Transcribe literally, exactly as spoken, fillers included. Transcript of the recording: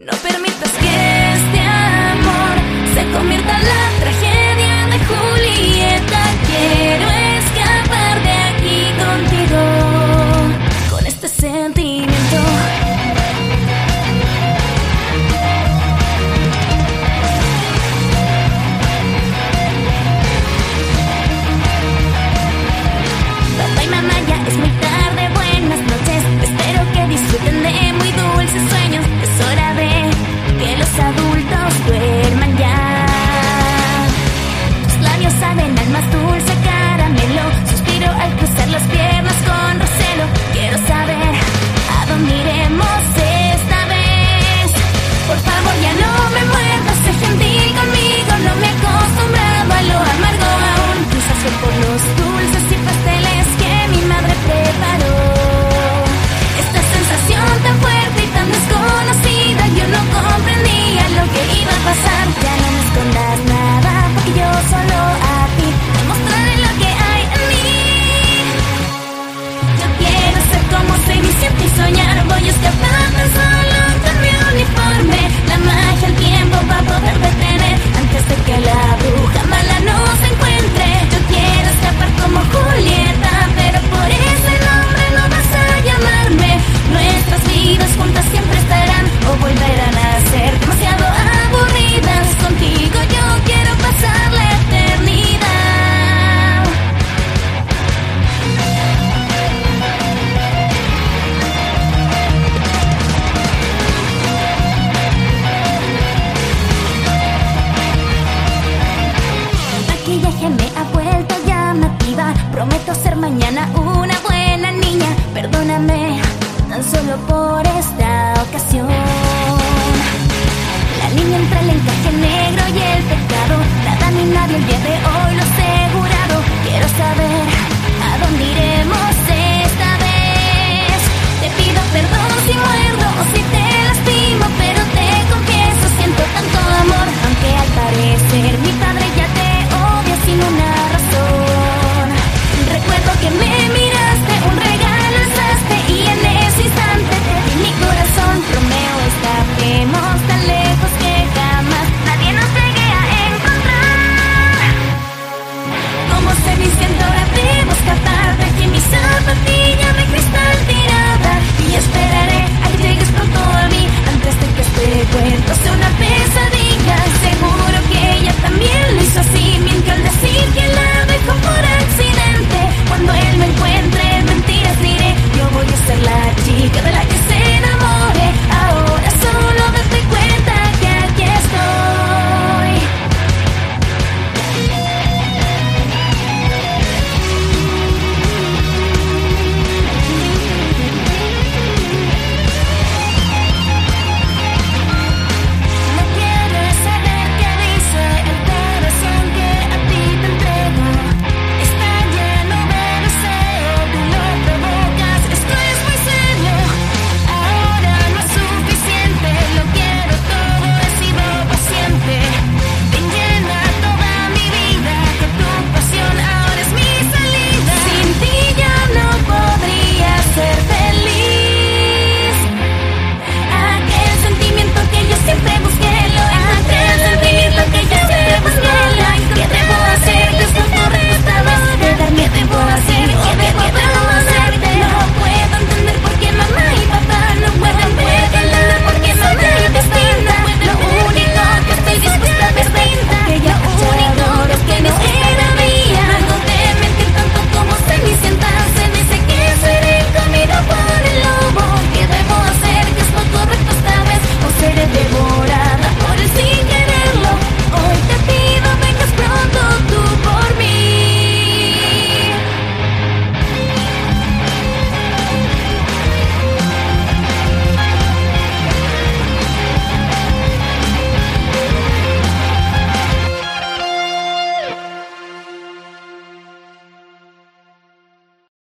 No permitas que este amor se convierta en la tragedia de Julieta. Quiero escapar de aquí contigo, con este sentimiento. Papá y mamá, ya es muy tarde, buenas noches. Espero que disfruten de muy dulces sueños. Es hora de que los adultos duerman ya. Tus labios saben al más dulce caramelo. Suspiro al cruzar las piernas con recelo. Quiero saber a dónde iremos esta vez. Por favor, ya no me muerdas, sé gentil conmigo. No me he acostumbrado a lo amargo aún. Quizás fue por los dulces y pasteles que mi madre preparó. Esta sensación tan fuerte y tan desconocida, yo no comprendía lo que iba a pasar. Ya no me escondas nada, porque yo solo a ti te mostraré lo que hay en mí. Yo quiero ser como Cenicienta y soñar. Voy a escapar tan solo con mi uniforme. La magia, el tiempo va a poder detener antes de que la bruja mala nos encuentre. Yo quiero escapar como Julieta, pero por ese nombre no vas a llamarme. Nuestras vidas juntas siempre estarán o volverán a ser demasiado aburridas. Contigo yo quiero pasar la eternidad. El maquillaje me ha vuelto llamativa. Prometo ser mañana una buena niña. Perdóname tan solo por esta ocasión. La niña entre el encaje negro y el pecado. Nada ni nadie el día de hoy lo asegurado. Quiero saber